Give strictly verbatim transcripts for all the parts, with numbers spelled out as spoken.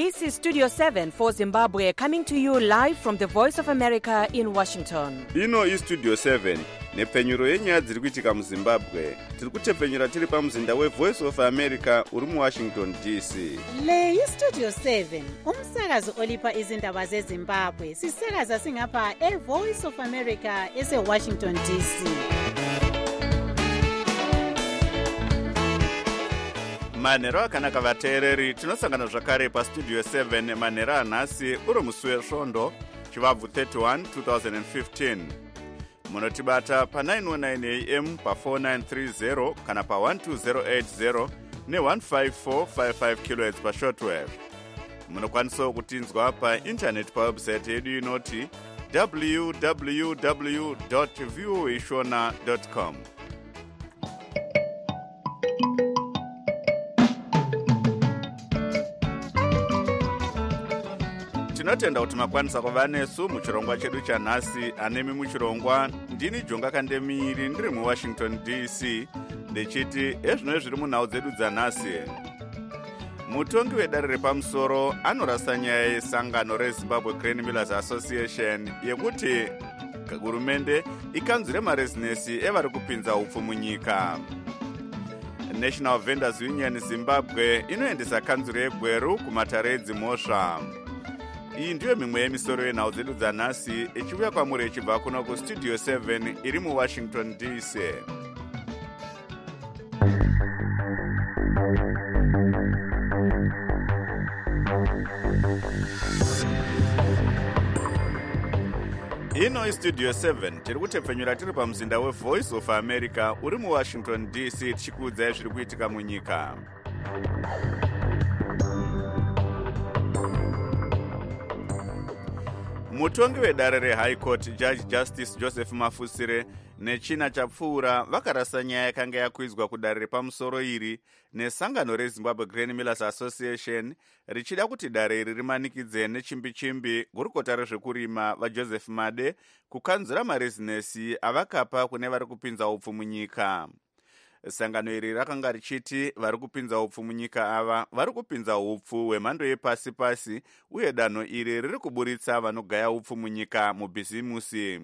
This is Studio seven for Zimbabwe, coming to you live from the Voice of America in Washington. Ino is Studio seven, nepfenyuro yenyaya dziri kuitika muZimbabwe. Tiri kutepfenyura tiri pamuzinda weVoice of America uri muWashington D C. Le iStudio seven, umsakazo olipa izindaba zeZimbabwe. Sisakaza singapha eVoice of America eseWashington D C. Manhero akanaka vateereri, tinosangana zvakare paStudio seven manhero anhasi uri musi wesvondo chivabvu thirty-one twenty fifteen. Munotibata pa nine oh nine A M pa four nine three zero kana pa one two zero eight zero ne one five four five five kilohertz pa shortwave. Munokwanisa kutinzwa pa internet pa website yedu inoti w w w dot voa shona dot com. Tinotenda kuti makwanisa kuva nesu muchirongwa chedu chanhasi. Anemi muchirongwa ndini Jonga Kandemiri ndiri muWashington D C ndechiti ezvino zviri munhau dzedu dzanhasi. Mutongi wedare repamusoro anorasa nyaya yesangano reZimbabwe Grain Millers Association yekuti hurumende ikanzwire marezinesi evari kupinza upfu munyika. National Vendors Union Zimbabwe inoendesa kanzuro yegweru kumatare edzimhosva. Iyi ndiyo mimwe yemisoro yenhau dzedu dzanhasi ichiuya kwamuri ichibva kuno kuStudio seven iri muWashington D C. Ino iStudio seven tiri kutepfenyura tiri pamuzinda weVoice of America uri muWashington D C tichikuudzai zviri kuitika munyika. Mutongi wedare reHigh Court Judge Justice Joseph Mafusire nechina chapfuura vakarasa nyaya yakanga yakuidzwa kudare repamusoro iri nesangano reZimbabwe Grain Millers Association richida kuti dare iri rimanikidze nechimbi-chimbi gurukota rezvekurima vaJoseph Made kukanzura marezinesi avakapa kune vari kupinza upfu munyika. Sangano iri rakanga richiti vari kupinza upfu munyika ava vari kupinza upfu hwemhando yepasi-pasi uye danho iri riri kuburitsa vanogaya upfu munyika mubhizimusi.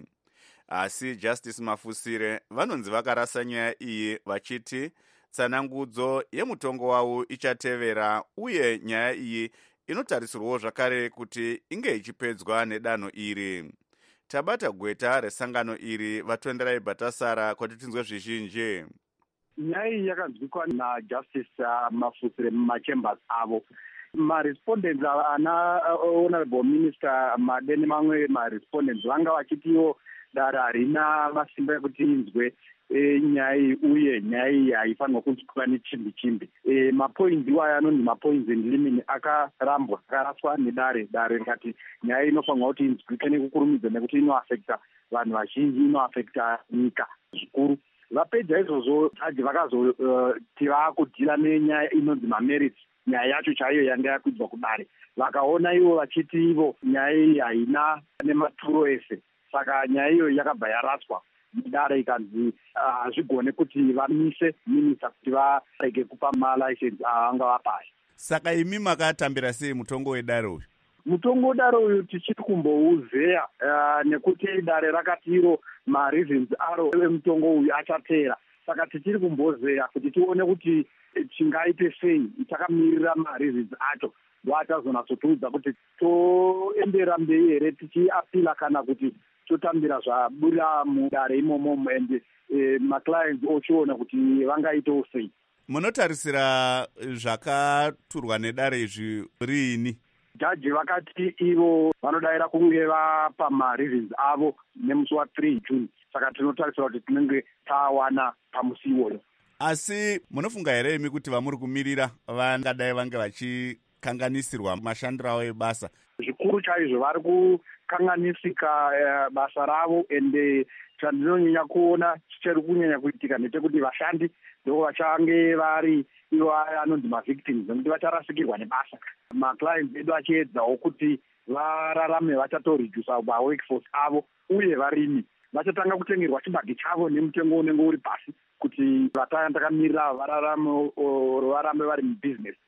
Asi Justice Mafusire vanonzi vakarasa nyaya iyi vachiti tsanangudzo yemutongo wavo ichatevera uye nyaya iyi inotarisirwawo zvakare kuti inge ichipedzwa nedanho iri. Tabata gweta resangano iri vatonderai Bhatasara kuti tinzwe zvizhinji. Nyaya iyi yakanzwikwa naJustice uh, Mafusire mumachambers avo. Marespondents ana uh, Honorable Minister Made nemamwe marespondents vanga vachitiwo dare harina masimba ekuti inzwe e, nyaya iyi uye nyaya iyi haifanirwa kunzwikwa nechimbi-chimbi. E, mapoints iwayo anonzi mapoints and limit akarambwa akaraswa nedare. Dare rikati nyaya inofanirwa kuti inzwike nekukurumidza nekuti inoafekta vanhu vazhinji, inoafekta nyika zvikuru. Vapedza izvozvo jaji vakazoti vaakudhira nenyaya inonzi mamerits, nyaya yacho chaiyo yanga yakuidzwa kudare. Vakaona ivo vachiti ivo nyaya iyi haina nematuro ese, saka nyaya iyo yakabva yaraswa mudare ikanzi hazvigone kuti vamise minisa kuti varege kupa malicense avanga vapai. Saka imi makatambira sei mutongo wedare uyu? Mutongo wedare uyu tichiri kumbouzeya uh, nekuti dare rakati iro mareasons aro emutongo uyu achatera. Saka tichiri kumbozeya kuti tione kuti chingaite sei, takamirira mareasons acho ndoachazonatsotiudza kuti toendera mberi here tichiapila kana kuti totambira zvabuda mudare imomo ende eh, maclients ochiona kuti vangaitewo sei. Munotarisira zvakaturwa nedare izvi riini? Jaji vakati ivo vanodayira kunge vapa mareasons avo nemusi wa-three June. Saka tinotarisira kuti tinenge tawana pamusi iwoyo. Asi munofunga here imi kuti vamuri kumirira vangadai vange vachikanganisirwa mashandiro avo ebasa? Zvikuru chaizvo vari kukanganisika uh, basa ravo, ende chandinonyanya kuona chichiri kunyanya kuitika ndechekuti vashandi ndoo vachange vari ivo anonzi mavictims nekuti vacharasikirwa nebasa. Maclients edu achiedzawo kuti vararame vachatoredusa maworkforce avo uye varimi vachatanga kutengerwa chibage chavo nemutengo unenge uri pasi kuti vataya takamirira vararame varambe vari mubusiness.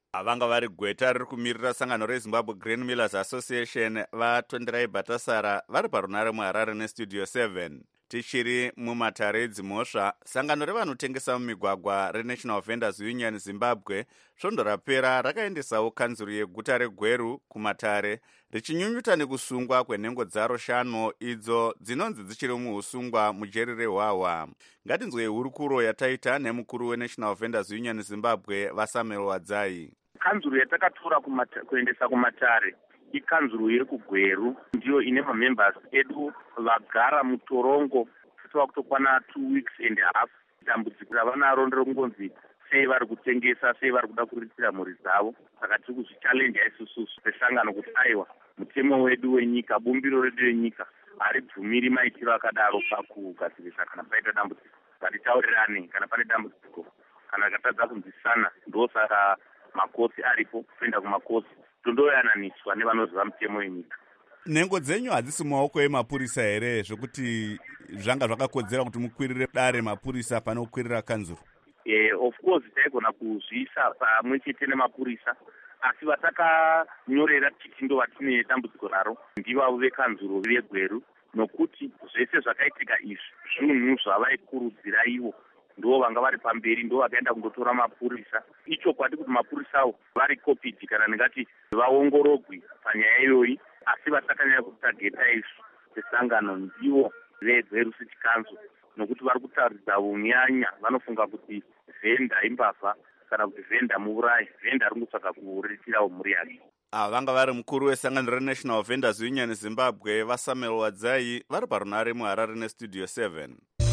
Vanga vari gweta riri kumirira sangano reZimbabwe Grain Millers Association vatonderai Bhatasara vari parunare muHarare nestudio seven. Tichiri mumatare edzimhosva, sangano revanotengesa mumigwagwa reNational Vendors Union Zimbabwe svondo rapera rakaendesawo kanzuru yeguta reGweru kumatare richinyunyuta nekusungwa kwenhengo dzaro shanu idzo dzinonzi dzichiri muusungwa mujeri reHwaHwa. Ngatinzwei hurukuro yataita nemukuru weNational Vendors Union Zimbabwe vaSamuel Wadzai. Kanzuru yatakatora kuendesa kumatare ikanzuru yeri kuGweru ndiyo ine mamembers edu vagara mutorongo kusvika kutokwana two weeks and a half. Dambudziko ravanaro nderekungonzi sei vari kutengesa, sei vari kuda kuriritira mhuri dzavo. Saka tiri kuzvichallenge isusu sesangano kuti aiwa mutemo wedu wenyika, bumbiro redu renyika haribvumiri maitiro akadaro pakugadzirisa kana paita dambudziko. Ngatitaurirane kana pane dambudziko, kana katadza kunzwisana, ndosaka makosi aripo, kuenda kumakosi tondoyananiswa nevanoziva mutemo wenyika. Nhengo dzenyu hadzisi mumaoko emapurisa here zvokuti zvanga zvakakodzera kuti mukwirire dare mapurisa pane kukwirira kanzuru? Eh, of course taigona kuzviisa pamwe chete nemapurisa, asi vatakanyorera tichindo vatine dambudziko raro ndivavo vekanzuru veGweru, nokuti zvese zvakaitika izvi zvinhu zvavaikurudzira ivo, ndo vanga vari pamberi, ndo vakaenda kundotora mapurisa. Icho kwati kuti mapurisawo vari kopiti kana ndingati vaongorogwi panyaya iyoyi, asi vatakanyanya kutageta izvi sesangano ndivo veGweru City Council, nokuti vari kutaridza unyanya. Vanofunga kuti vhenda imbavha kana kuti vhenda muurayi, vhenda ringotsvaga kuriritirawo mhuri yake. Ava vanga vari mukuru wesangano reNational Vendors Union Zimbabwe vaSamuel Wadzai vari parunare muHarare nestudio seven.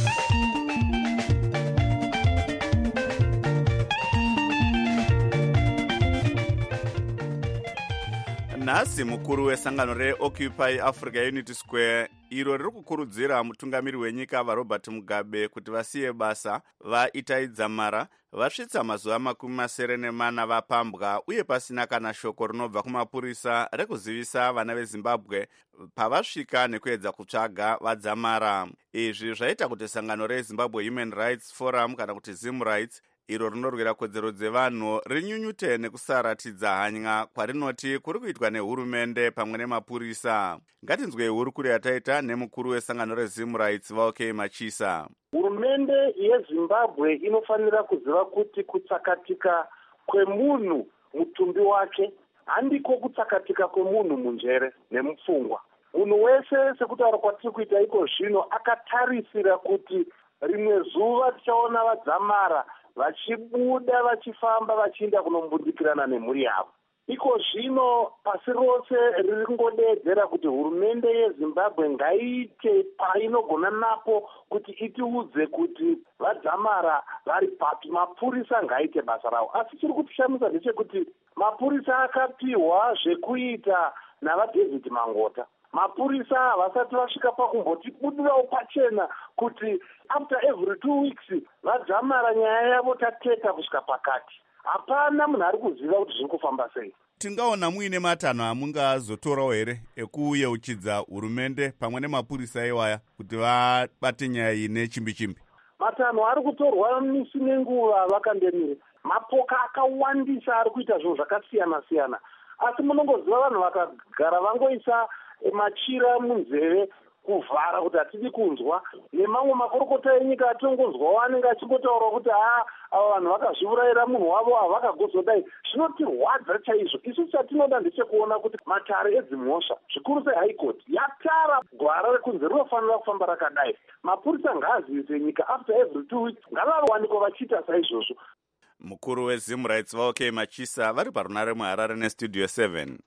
Nhasi mukuru wesangano reOccupy Africa Unity Square iro riri kukurudzira mutungamiri wenyika vaRobert Mugabe kuti vasiye basa vaItai Dzamara vasvitsa mazuva makumi masere nemana vapambwa uye pasina kana shoko rinobva kumapurisa rekuzivisa vana veZimbabwe pavasvika nekuedza kutsvaga vaDzamara. Izvi zvaita kuti sangano reZimbabwe Human Rights Forum kana kuti Zim Rights iro rinorwira kodzero dzevanhu rinyunyute nekusaratidza hanya kwarinoti kuri kuitwa nehurumende pamwe nemapurisa. Ngatinzwei hurukuro yataita nemukuru wesangano reZim Rights vaOK Machisa. Hurumende yeZimbabwe inofanira kuziva kuti kutsakatika kwemunhu mutumbi wake handiko kutsakatika kwemunhu munjere nemupfungwa. Munhu wese sekutaura kwatiri kuita iko zvino akatarisira kuti rimwe zuva tichaona vaDzamara vachibuda vachifamba vachienda kunombundikirana nemhuri yavo. Iko zvino pasi rose riri kungodeedzera kuti hurumende yeZimbabwe ngaiite painogona napo kuti itiudze kuti vaDzamara vari papi, mapurisa ngaiite basa ravo. Asi chiri kutishamisa ndechekuti mapurisa akapiwa zvekuita navaDavid Mangota. Mapurisa havasati vasvika pakumbotibudirawo pachena kuti after every two weeks vaDzamara nyaya yavo tateta kusvika pakati. Hapana munhu ari kuziva kuti zviri kufamba sei. Tingaona muine matanho amungazotorawo here ekuyeuchidza hurumende pamwe nemapurisa iwaya kuti vabate nyaya iyi nechimbi chimbi? Matanho ari kutorwa misi nenguva vakandemire. Mapoka akawandisa ari kuita zvinhu zvakasiyana siyana, asi munongoziva vanhu vakagara vangoisa machira munzeve kuvhara kuti hatidi kunzwa, nemamwe makorokota enyika atongonzwawo anenge achingotaura kuti haa ava vanhu vakazviurayira munhu wavo ava vakagozodai. Zvinotirwadza chaizvo. Isu chatinoda ndechekuona kuti matare edzimhosva zvikuru seHigh Court yatara gwara rekunzi rinofanira kufamba rakadai. Mapurisa ngaazivise nyika after every two weeks, ngavawanikwa vachiita saizvozvo. Mukuru weZim Rights vaOK Machisa vari parunare muHarare nestudio seven.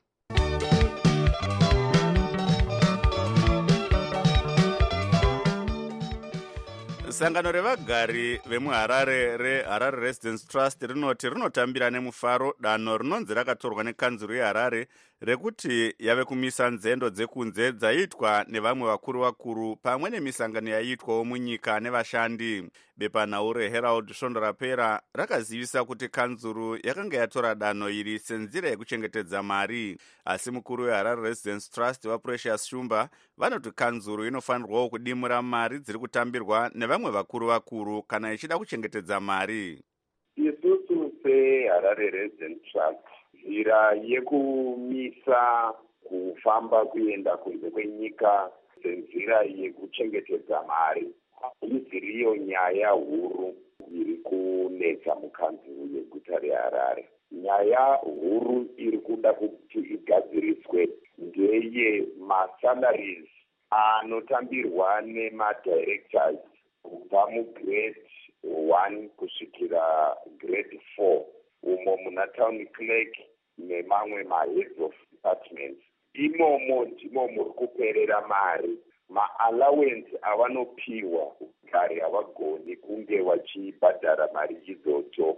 Sangano revagari vemuHarare reHarare Residence Trust rinoti rinotambira nemufaro danho rinonzi rakatorwa nekanzuru yeHarare rekuti yave kumisa nzendo dzekunze dzaiitwa nevamwe vakuru vakuru pamwe nemisangano yaiitwawo munyika nevashandi. Bepanhau reHerald svondo rapera rakazivisa kuti kanzuru yakanga yatora danho iri senzira yekuchengetedza mari, asi mukuru weHarare Residence Trust vaPrecious Shumba vanoti kanzuru inofanirwawo kudimura mari dziri kutambirwa nevamwe vakuru vakuru kana ichida kuchengetedza mari. Isusu seHarare Residence Trust, nzira yekumisa kufamba kuenda kunze kwenyika senzira yekuchengetedza mari iziriyo nyaya huru iri kunetsa mukanzuru yeguta reHarare. Nyaya huru iri kuda kuti igadziriswe ndeye masalaries anotambirwa nemadirectors kubva mugrade one kusvikira grade four, umo muna town clerk nemamwe maheads of departments. Imomo ndimo muri kuperera mari. Ma-allowance avanopiwa gari havagoni kunge vachibhadhara mari idzodzo.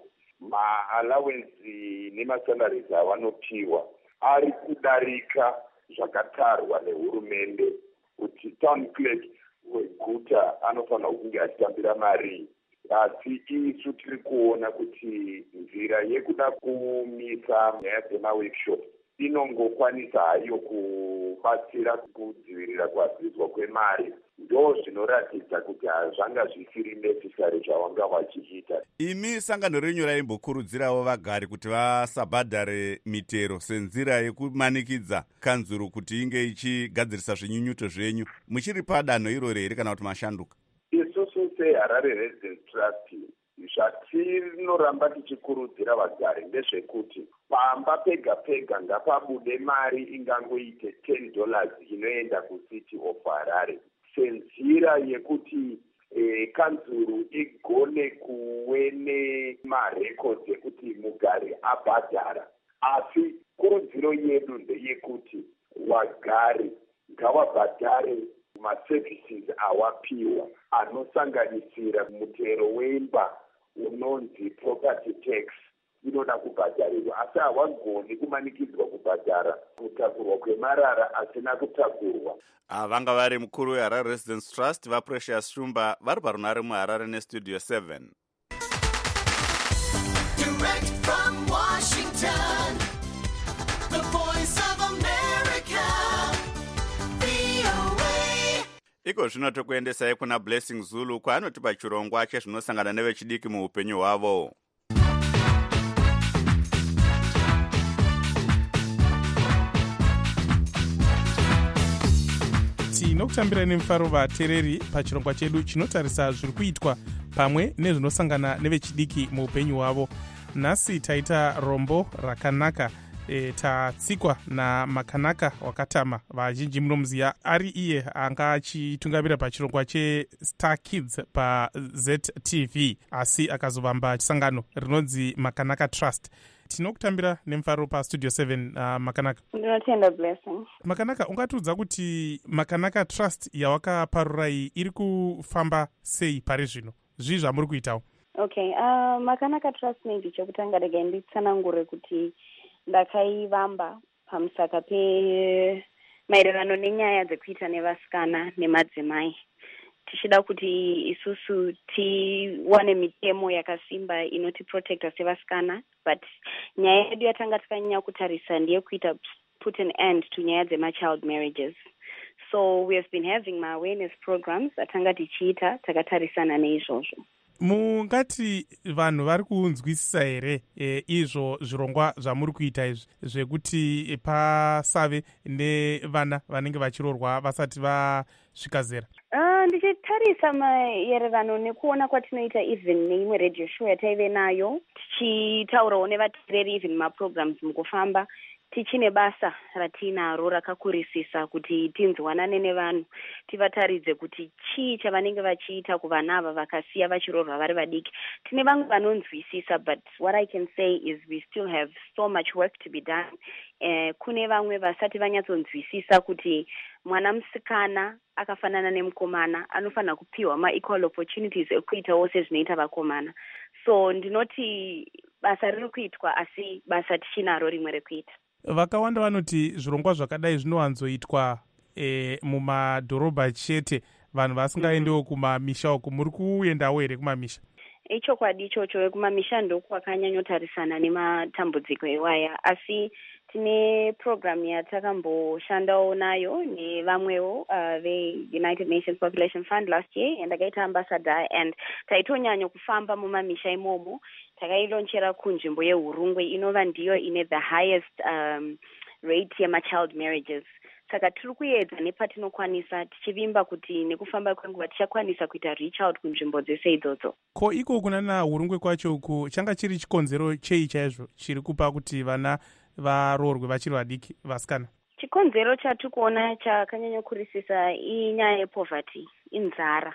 Ma-allowance nemasalaries avanopiwa ari kudarika zvakatarwa nehurumende kuti town clerk weguta anofanira kunge achitambira mari. Asi isu tiri kuona kuti nzira yekuda kumisa nyaya dzemaworkshops inongokwanisa hayo kubatsira kudzivirira kuhadziswa kwemari. Ndo zvinoratidza kuti hazvanga zvisiri necessary zvavanga vachiita. Imi sangano renyu raimbokurudzirawo vagari kuti vasabhadhare mitero senzira yekumanikidza kanzuru kuti inge ichigadzirisa zvinyunyuto zvenyu. Muchiri padanho iroro here kana kuti mashanduka? Isusu seHarare Residence Trust zvatinoramba tichikurudzira vagari ndezvekuti pamba pega pega ngapabude mari ingangoite ten dollars inoenda kucity of Harare senzira yekuti eh, kanzuru igone kuve nemarecords ekuti mugari abhadhara. Asi kurudziro yedu ndeyekuti vagari ngavabhadhare maservices awapiwa anosanganisira mutero wemba unonzi property tax inoda kubhadharirwa, asi havagoni kumanikidzwa kubhadhara kutakurwa kwemarara asina kutakurwa. Vanga vari mukuru weHarare Residence Trust vaPrecious Shumba vari parunare muHarare nestudio seven. Direct from Washington, the voice of America, V O A. Iko zvino tokuendesai kuna Blessing Zulu kwaanotipa chirongwa chezvinosangana nevechidiki muupenyu hwavo. Tinokutambira nemufaro vateereri pachirongwa chedu chinotarisa zviri kuitwa pamwe nezvinosangana nevechidiki muupenyu hwavo. Nhasi taita rombo rakanaka. E, tatsikwa namakanaka wakatama vazhinji munomuziva ari iye anga achitungamira pachirongwa cheStar Kids paZ T V, asi akazovamba sangano rinonzi Makanaka Trust. Tinokutambira nemufaro pastudio seven. uh, Makanaka. Ndinotenda Blessing. Makanaka, ungatiudza kuti Makanaka Trust yawakaparurai iri kufamba sei pari zvino? Zvii zvamuri kuitawo? Okay, uh, Makanaka Trust maybe chekutanga rega nditsanangure kuti ndakaivamba pamusaka pe maererano nenyaya dzekuita nevasikana nemadzimai, tichida kuti isusu tiwane mitemo yakasimba inotiprotecta sevasikana, but nyaya yedu yatanga takanyanya kutarisa ndeyekuita put an end to nyaya dzema-child marriages. So we have been having my awareness programs atanga tichiita takatarisana neizvozvo. Mungati vanhu vari kunzwisisa here e, izvo zvirongwa zvamuri kuita izvi zvekuti pasave nevana vanenge vachirorwa vasati vasvika zera? Uh, ndichitarisa maererano nekuona kwatinoita even neimwe radio show yataive nayo tichitaurawo nevateereri even maprograms mukufamba, tichine basa ratinaro rakakurisisa kuti tinzwanane nevanhu tivataridze kuti chii chavanenge vachiita kuvana ava vakasiya vachirorwa vari vadiki. Tine vamwe vanonzwisisa, but what I can say is we still have so much work to be done. Eh, kune vamwe vasati vanyatsonzwisisa kuti mwana musikana akafanana nemukomana anofanira kupiwa ma-equal opportunities ekuitawo sezvinoita vakomana. So ndinoti basa riri kuitwa, asi basa tichinaro rimwe rekuita. Vakawanda vanoti zvirongwa zvakadai zvinowanzoitwa e, mumadhorobha chete, vanhu vasingaendewo mm. kumamisha uku. Muri kuendawo here kumamisha? Ichokwadi ichocho, kumamisha ndokwakanyanya tarisana nematambudziko ewaya, asi tine program yatakamboshandawo nayo nevamwewo uh, ve-United Nations Population Fund last year, yandakaita ambassador, and taitonyanya kufamba mumamisha imomo. Takailonchera kunzvimbo yeHurungwe inova ndiyo ine the highest um, rate yema-child marriages. Saka tiri kuedza nepatinokwanisa tichivimba kuti nekufamba kwenguva tichakwanisa kuita reach out kunzvimbo dzese idzodzo. Ko iko kuna naHurungwe kwacho ku changa chiri chikonzero chei chaizvo chiri kupa kuti vana varoorwe vachiri vadiki vasikana? Chikonzero chatiri kuona chakanyanya kurisisa inyaya yepoverty, inzara.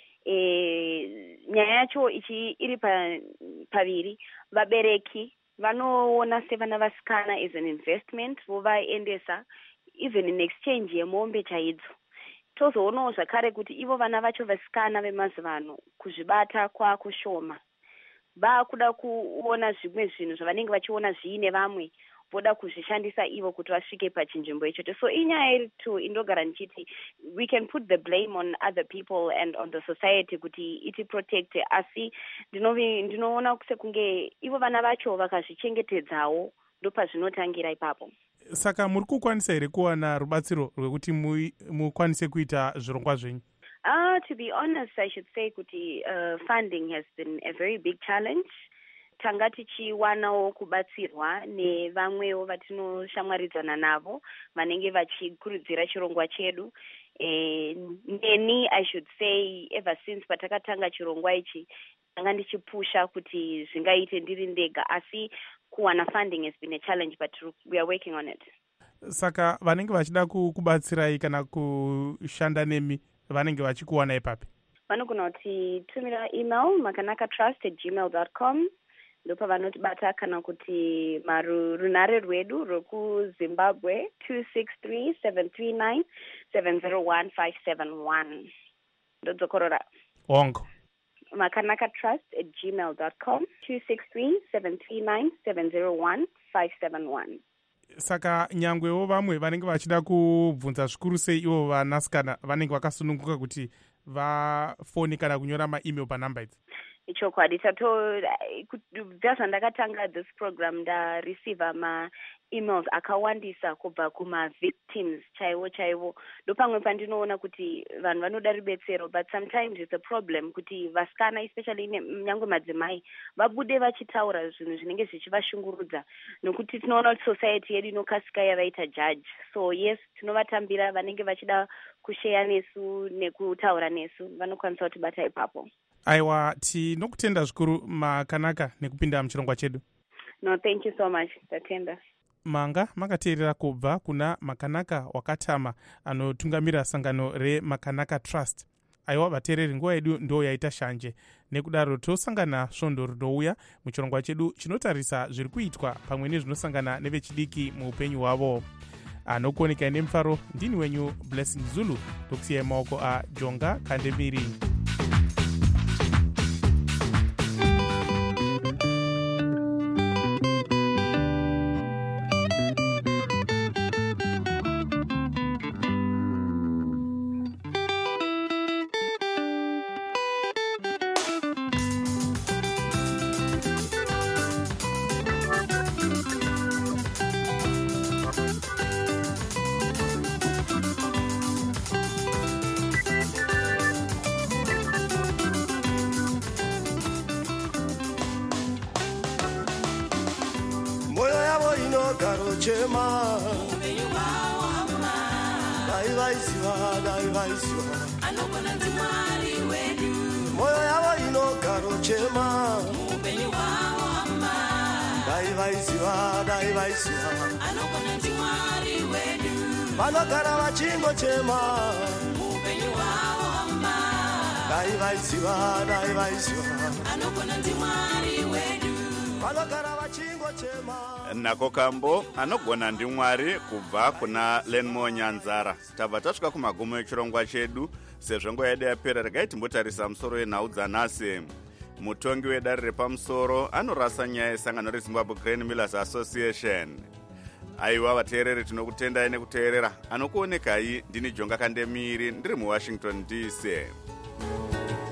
E, nyaya yacho ichi iri pa, paviri. Vabereki vanoona sevana vasikana as an investment vovaendesa even in exchange yemombe chaidzo. Tozoonawo zvakare kuti ivo vana vacho vasikana vemazuva ano kuzvibata kwakushoma. Vakuda kuona zvimwe zvinhu zvavanenge vachiona zviine vamwe, voda kuzvishandisa ivo kuti vasvike pachinzvimbo ichocho. So inyaya iri tu indogara ndichiti we can put the blame on other people and on the society kuti iti protect, asi ndinoona sekunge ivo vana vacho vakazvichengetedzawo ndopazvinotangira ipapo. Saka muri kukwanisa here kuwana rubatsiro rwekuti mukwanise kuita zvirongwa zvenyu? Ah, to be honest, I should say kuti uh, funding has been a very big challenge. Tanga tichiwanawo kubatsirwa nevamwewo vatinoshamwaridzana navo vanenge vachikurudzira chirongwa chedu. E, neni I should say ever since patakatanga chirongwa ichi tanga ndichipusha kuti zvingaite ndiri ndega, asi kuwana funding has been a challenge, but we are working on it. Saka vanenge vachida kubatsirai kana kushanda nemi vanenge vachikuwana ipapi? Vanogona kuti tumira email makanakatrust at gmail dot com. Ndopa vanotibata kana kuti marunare rwedu rwekuZimbabwe two six three seven three nine seven zero one five seven one. Ndodzokorora. Ongo. makanakatrust at gmail dot com, two six three seven three nine seven zero one five seven one. Saka nyangwewo vamwe vanenge vachida kubvunza zvikuru sei ivo vanasikana vanenge vakasununguka kuti vafoni kana kunyora ma-email panamba idzi? Ichokwadi tato ndazvandakatanga this program ndareceiva ma-emails akawandisa kubva kuma-victims chaivo chaivo. Ndopamwe pandinoona kuti vanhu vanoda rubetsero, but sometimes it's a problem kuti vasikana especially nyangwe madzimai vabude vachitaura zvinhu zvinenge zvichivashungurudza, nokuti tinoona kuti society yedu inokasika yavaita judge. So yes, tinovatambira vanenge vachida kusheya nesu nekutaura nesu vanokwanisa kutibata ipapo. Aiwa, tinokutenda zvikuru Makanaka nekupinda muchirongwa chedu. No, thank you so much. Tatenda. Manga makateerera kubva kuna Makanaka Wakatama anotungamira sangano reMakanaka Trust. Aiwa vateereri, nguva yedu ndo yaita shanje. Nekudaro tosangana svondo rinouya muchirongwa chedu chinotarisa zviri kuitwa pamwe nezvinosangana nevechidiki muupenyu hwavo. Anokuoneka nemufaro ndini wenyu Blessing Zulu, tokusiyai maoko aJonga Kandemiri. Chema dai vaisiwa dai vaisiwa anogona ndimwari wedu moyo yavo inogaro chema upenyu hwavo hama dai vaisiwa dai vaisiwa anogona ndimwari wedu vanogara vachingochema upenyu hwavo hama dai vaisiwa dai vaisiwa anogona ndimwari wedu vanogara vachingochema. Nako kambo anogona ndimwari kubva kuna Lenmo Nyanzara. Tabva tasvika kumagumo echirongwa chedu, sezvo nguva yedu yapera regai timbotarisa musoro wenhau dzanhasi. Mutongi wedare repamusoro anorasa nyaya yesangano reZimbabwe Grain Millers Association. Aiwa vateereri, tinokutendai nekuteerera. Anokuonekai ndini Jonga Kandemiri ndiri muWashington D C.